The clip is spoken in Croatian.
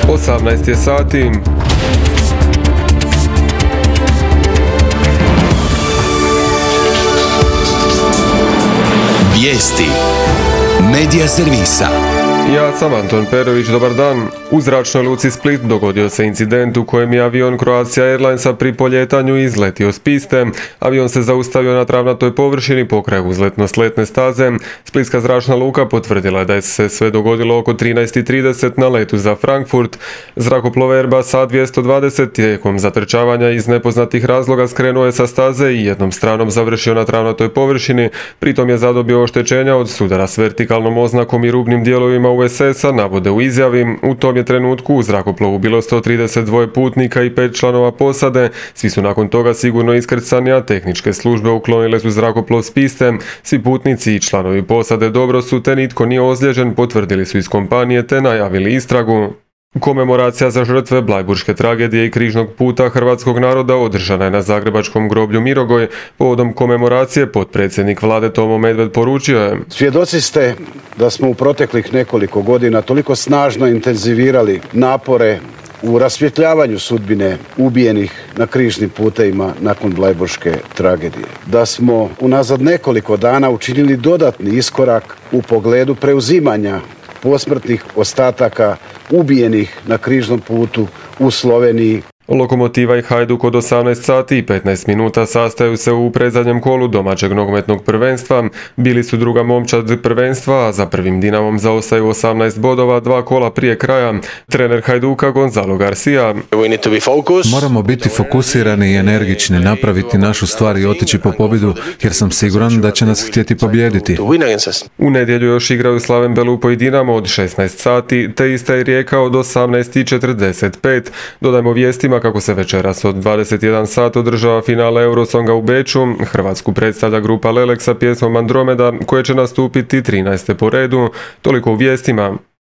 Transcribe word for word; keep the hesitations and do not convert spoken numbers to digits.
osamnaest je sati. Vijesti Medija servisa. Ja sam Anton Perović, dobar dan. U zračnoj luci Split dogodio se incident u kojem je avion Croatia Airlinesa pri poljetanju izletio s piste. Avion se zaustavio na travnatoj površini pokraj uzletno-sletne staze. Splitska zračna luka potvrdila da je se sve dogodilo oko trinaest i trideset na letu za Frankfurt. Zrakoplov Airbus A dvjesto dvadeset tijekom zatrčavanja iz nepoznatih razloga skrenuo je sa staze i jednom stranom završio na travnatoj površini, pritom je zadobio oštećenja od sudara s vertikalnom oznakom i rubnim dijelovima U S S-a, navode u izjavi. U tom je trenutku u zrakoplovu bilo sto trideset dva putnika i pet članova posade. Svi su nakon toga sigurno iskrcani, a tehničke službe uklonile su zrakoplov s piste. Svi putnici i članovi posade dobro su, te nitko nije ozlijeđen, potvrdili su iz kompanije te najavili istragu. Komemoracija za žrtve Blajburške tragedije i križnog puta hrvatskog naroda održana je na zagrebačkom groblju Mirogoj. Povodom komemoracije potpredsjednik vlade Tomo Medved poručio je: Svjedoci ste da smo u proteklih nekoliko godina toliko snažno intenzivirali napore u rasvjetljavanju sudbine ubijenih na križnim putevima nakon Blajburške tragedije. Da smo unazad nekoliko dana učinili dodatni iskorak u pogledu preuzimanja posmrtnih ostataka ubijenih na križnom putu u Sloveniji. Lokomotiva i Hajduk od osamnaest sati i petnaest minuta sastaju se u predzadnjem kolu domaćeg nogometnog prvenstva. Bili su druga momčad prvenstva, a za prvim Dinamom zaostaju osamnaest bodova, dva kola prije kraja. Trener Hajduka Gonzalo Garcia: Moramo biti fokusirani i energični, napraviti našu stvar i otići po pobjedu, jer sam siguran da će nas htjeti pobijediti. U nedjelju još igraju Slaven Belupo i Dinamo od šesnaest sati, te ista i Rijeka od osamnaest i četrdeset pet. Dodajmo vijestima kako se večeras od dvadeset jedan sat održava finale Eurosonga u Beču. Hrvatsku predstavlja grupa Lelek sa pjesmom Andromeda, koje će nastupiti trinaeste po redu. Toliko u vijestima.